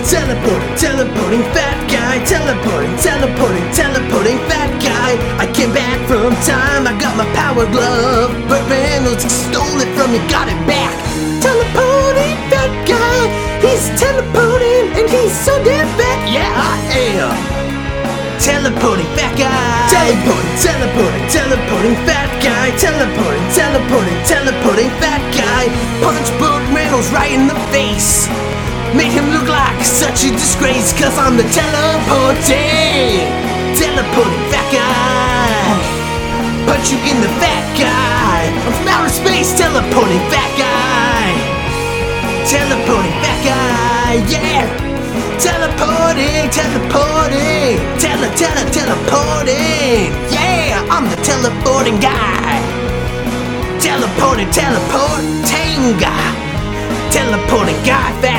teleporting fat guy. Teleporting fat guy. I came back from time, I got my power glove. Burt Reynolds stole it from me, got it back. Teleporting fat guy. He's teleporting and he's so damn fat. Yeah, I am. Teleporting fat guy. Teleporting fat guy. Teleporting fat guy. Punch Burt Reynolds right in the face. Made him look like such a disgrace, cause I'm the teleporting fat guy. Punch you in the fat guy. I'm from outer space, teleporting fat guy. Teleporting fat guy, yeah. Teleporting. Teleporting. Yeah, I'm the teleporting guy. Teleporting guy. Teleporting guy, fat